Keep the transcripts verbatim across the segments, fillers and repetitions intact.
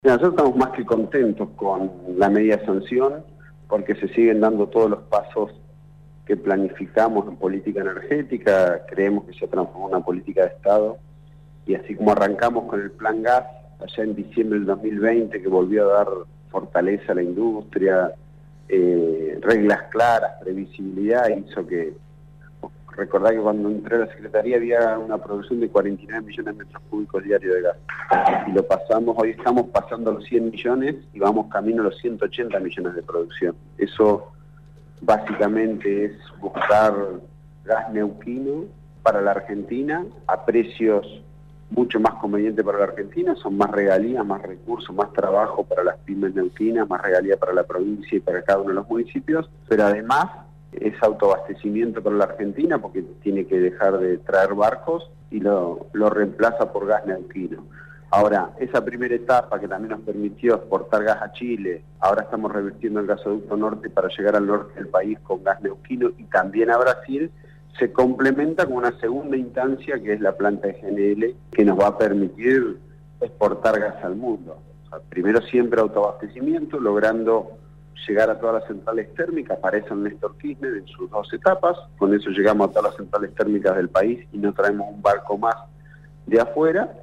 Nosotros estamos más que contentos con la media sanción porque se siguen dando todos los pasos que planificamos en política energética. Creemos que se transformó en una política de Estado y así como arrancamos con el plan gas allá en diciembre del dos mil veinte, que volvió a dar fortaleza a la industria, eh, reglas claras, previsibilidad, hizo que, recordá que cuando entré a la Secretaría había una producción de cuarenta y nueve millones de metros cúbicos diarios de gas, y lo pasamos, hoy estamos pasando los cien millones y vamos camino a los ciento ochenta millones de producción. Eso básicamente es buscar gas neuquino para la Argentina a precios mucho más convenientes para la Argentina. Son más regalías, más recursos, más trabajo para las pymes neuquinas, más regalía para la provincia y para cada uno de los municipios, pero además es autoabastecimiento para la Argentina porque tiene que dejar de traer barcos y lo, lo reemplaza por gas neuquino. Ahora, esa primera etapa que también nos permitió exportar gas a Chile, ahora estamos revirtiendo el gasoducto norte para llegar al norte del país con gas neuquino y también a Brasil, se complementa con una segunda instancia que es la planta de G N L, que nos va a permitir exportar gas al mundo. O sea, primero siempre autoabastecimiento, logrando llegar a todas las centrales térmicas. Para eso Néstor Kirchner en sus dos etapas, con eso llegamos a todas las centrales térmicas del país y no traemos un barco más de afuera.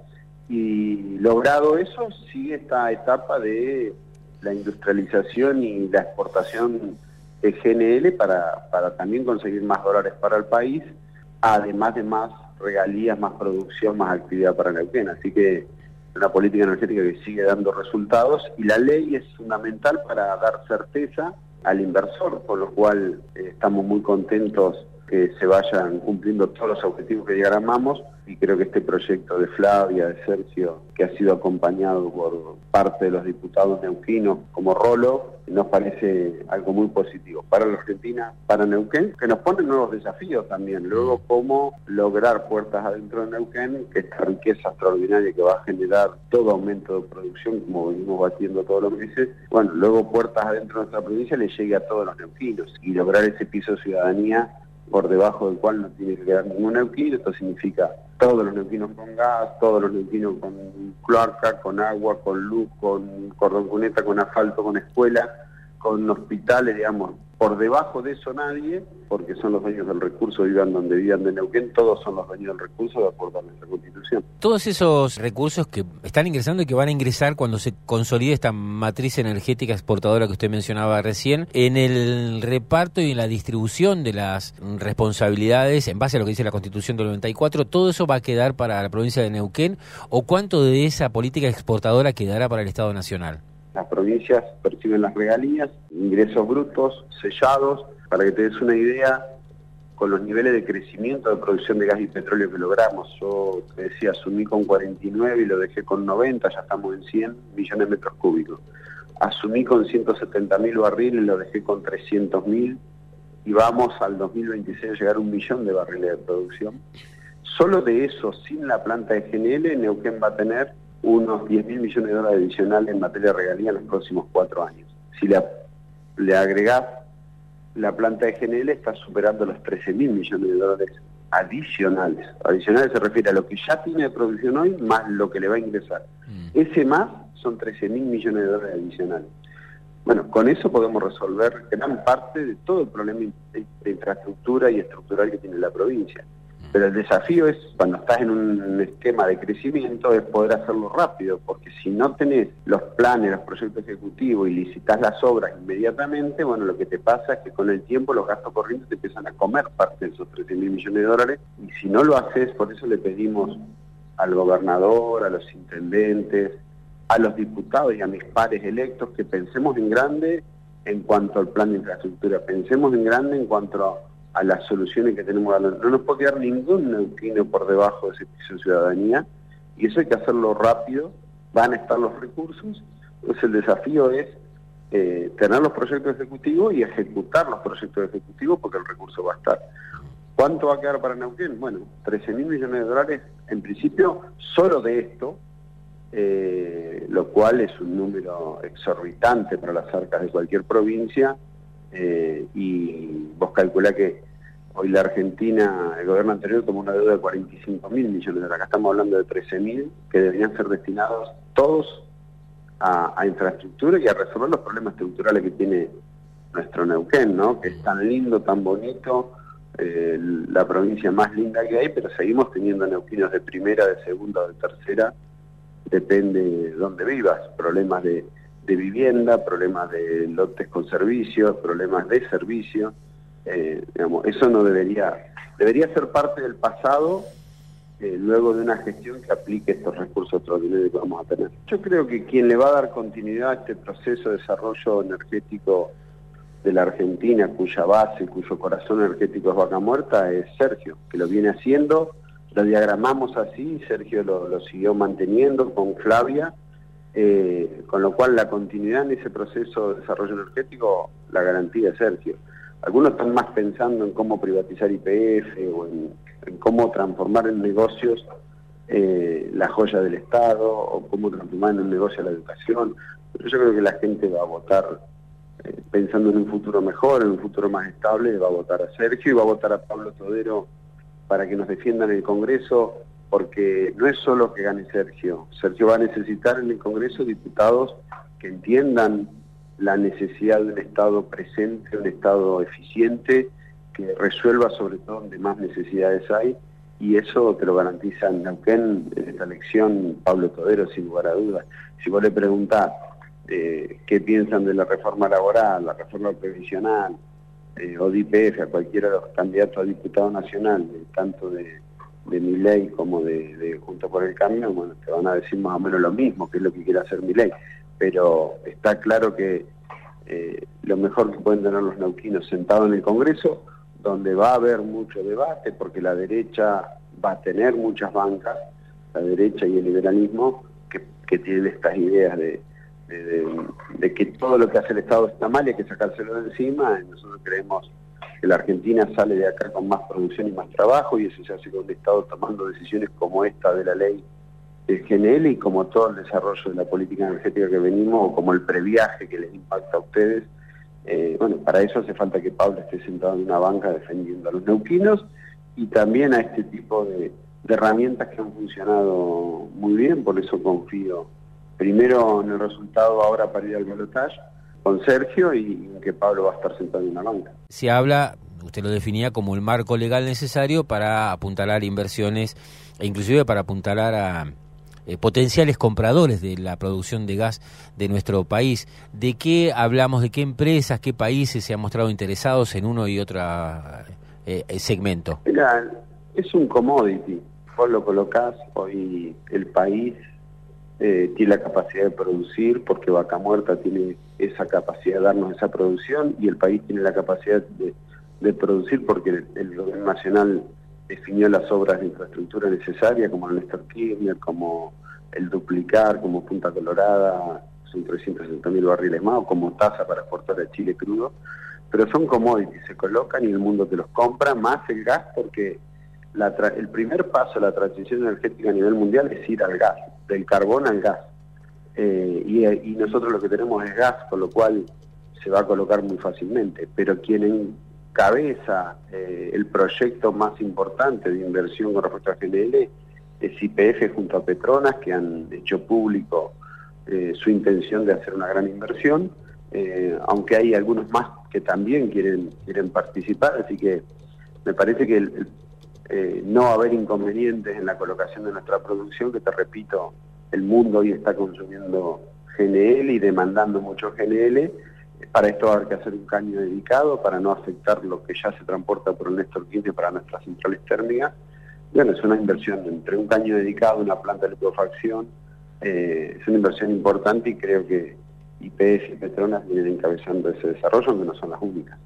Y logrado eso, sigue esta etapa de la industrialización y la exportación de G N L para, para también conseguir más dólares para el país, además de más regalías, más producción, más actividad para Neuquén. Así que una política energética que sigue dando resultados y la ley es fundamental para dar certeza al inversor, por lo cual eh, estamos muy contentos que se vayan cumpliendo todos los objetivos que diagramamos, y creo que este proyecto de Flavia, de Sergio, que ha sido acompañado por parte de los diputados neuquinos como Rolo, nos parece algo muy positivo para la Argentina, para Neuquén, que nos pone nuevos desafíos también. Luego, cómo lograr puertas adentro de Neuquén, que esta riqueza extraordinaria que va a generar todo aumento de producción, como venimos batiendo todos los meses, bueno, luego puertas adentro de nuestra provincia le llegue a todos los neuquinos, y lograr ese piso de ciudadanía por debajo del cual no tiene que quedar ningún neuquino. Esto significa todos los neuquinos con gas, todos los neuquinos con cloaca, con agua, con luz, con cordón cuneta, con asfalto, con escuela, con hospitales, digamos. Por debajo de eso nadie, porque son los dueños del recurso, vivan donde vivan de Neuquén, todos son los dueños del recurso de acuerdo a nuestra Constitución. Todos esos recursos que están ingresando y que van a ingresar cuando se consolide esta matriz energética exportadora que usted mencionaba recién, en el reparto y en la distribución de las responsabilidades, en base a lo que dice la Constitución del noventa y cuatro, ¿todo eso va a quedar para la provincia de Neuquén? ¿O cuánto de esa política exportadora quedará para el Estado Nacional? Las provincias perciben las regalías, ingresos brutos, sellados. Para que te des una idea, con los niveles de crecimiento de producción de gas y petróleo que logramos, yo te decía, asumí con cuarenta y nueve y lo dejé con noventa, ya estamos en cien millones de metros cúbicos. Asumí con ciento setenta mil barriles, lo dejé con trescientos mil, y vamos al dos mil veintiséis a llegar a un millón de barriles de producción. Solo de eso, sin la planta de G N L, Neuquén va a tener unos diez mil millones de dólares adicionales en materia de regalía en los próximos cuatro años. Si le, le agregás la planta de G N L, está superando los trece mil millones de dólares adicionales. Adicionales se refiere a lo que ya tiene de producción hoy, más lo que le va a ingresar. Mm. Ese más son trece mil millones de dólares adicionales. Bueno, con eso podemos resolver gran parte de todo el problema de, de infraestructura y estructural que tiene la provincia. Pero el desafío es, cuando estás en un esquema de crecimiento, es poder hacerlo rápido, porque si no tenés los planes, los proyectos ejecutivos y licitas las obras inmediatamente, bueno, lo que te pasa es que con el tiempo los gastos corrientes te empiezan a comer parte de esos trece mil millones de dólares, y si no lo haces, por eso le pedimos al gobernador, a los intendentes, a los diputados y a mis pares electos que pensemos en grande en cuanto al plan de infraestructura, pensemos en grande en cuanto a a las soluciones que tenemos. No nos puede quedar ningún neuquino por debajo de ese piso de ciudadanía, y eso hay que hacerlo rápido. Van a estar los recursos, entonces el desafío es eh, tener los proyectos ejecutivos y ejecutar los proyectos ejecutivos, porque el recurso va a estar. ¿Cuánto va a quedar para Neuquén? Bueno, trece mil millones de dólares en principio solo de esto, eh, lo cual es un número exorbitante para las arcas de cualquier provincia, eh, y vos calculá que hoy la Argentina, el gobierno anterior tomó una deuda de cuarenta y cinco mil millones de dólares. Acá estamos hablando de trece mil que deberían ser destinados todos a, a infraestructura y a resolver los problemas estructurales que tiene nuestro Neuquén, ¿no? Que es tan lindo, tan bonito, eh, la provincia más linda que hay, pero seguimos teniendo neuquinos de primera, de segunda o de tercera, depende de dónde vivas, problemas de, de vivienda, problemas de lotes con servicios, problemas de servicio, eh, digamos, eso no debería, debería ser parte del pasado, eh, luego de una gestión que aplique estos recursos extraordinarios que vamos a tener. Yo creo que quien le va a dar continuidad a este proceso de desarrollo energético de la Argentina, cuya base, cuyo corazón energético es Vaca Muerta, es Sergio, que lo viene haciendo, lo diagramamos así, Sergio lo, lo siguió manteniendo con Flavia, eh, con lo cual la continuidad en ese proceso de desarrollo energético la garantía es Sergio. Algunos están más pensando en cómo privatizar Y P F o en, en cómo transformar en negocios eh, la joya del Estado o cómo transformar en un negocio la educación, pero yo creo que la gente va a votar Eh, pensando en un futuro mejor, en un futuro más estable, va a votar a Sergio y va a votar a Pablo Todero para que nos defiendan en el Congreso, porque no es solo que gane Sergio. Sergio va a necesitar en el Congreso diputados que entiendan la necesidad de un Estado presente, un Estado eficiente, que resuelva sobre todo donde más necesidades hay, y eso te lo garantiza en Neuquén, en esta elección, Pablo Todero, sin lugar a dudas. Si vos le preguntás Eh, qué piensan de la reforma laboral, la reforma previsional eh, o de Y P F a cualquiera de los candidatos a diputado nacional, de, tanto de, de Milei como de, de Juntos por el Cambio, bueno, te van a decir más o menos lo mismo, que es lo que quiere hacer Milei, pero está claro que eh, lo mejor que pueden tener los neuquinos sentados en el Congreso, donde va a haber mucho debate, porque la derecha va a tener muchas bancas, la derecha y el liberalismo, que, que tienen estas ideas de De, de, de que todo lo que hace el Estado está mal y hay que sacárselo de encima. Nosotros creemos que la Argentina sale de acá con más producción y más trabajo, y eso se hace con el Estado tomando decisiones como esta de la ley del G N L y como todo el desarrollo de la política energética que venimos, o como el previaje que les impacta a ustedes. Eh, bueno, para eso hace falta que Pablo esté sentado en una banca defendiendo a los neuquinos y también a este tipo de, de herramientas que han funcionado muy bien, por eso confío primero en el resultado ahora para ir al balotaje con Sergio y en que Pablo va a estar sentado en una banca. Se habla, usted lo definía como el marco legal necesario para apuntalar inversiones e inclusive para apuntalar a eh, potenciales compradores de la producción de gas de nuestro país. ¿De qué hablamos? ¿De qué empresas, qué países se han mostrado interesados en uno y otro eh, segmento? Mira, es un commodity. Vos lo colocás, hoy el país Eh, tiene la capacidad de producir, porque Vaca Muerta tiene esa capacidad de darnos esa producción, y el país tiene la capacidad de, de producir porque el, el gobierno nacional definió las obras de infraestructura necesarias, como el Néstor Kirchner, como el Duplicar, como Punta Colorada, son trescientos sesenta mil barriles más, o como Taza para exportar a Chile crudo, pero son commodities, se colocan y el mundo te los compra, más el gas, porque la tra el primer paso de la transición energética a nivel mundial es ir al gas, del carbón al gas, eh, y, y nosotros lo que tenemos es gas, con lo cual se va a colocar muy fácilmente, pero quien encabeza eh, el proyecto más importante de inversión con respecto a G N L es Y P F junto a Petronas, que han hecho público eh, su intención de hacer una gran inversión, eh, aunque hay algunos más que también quieren, quieren participar, así que me parece que el, el Eh, no haber inconvenientes en la colocación de nuestra producción, que te repito, el mundo hoy está consumiendo G N L y demandando mucho G N L. Para esto va a haber que hacer un caño dedicado para no afectar lo que ya se transporta por el Néstor Kirchner para nuestras centrales térmicas. Bueno, es una inversión entre un caño dedicado, una planta de liquefacción, eh, es una inversión importante, y creo que Y P F y Petronas vienen encabezando ese desarrollo, aunque no son las únicas.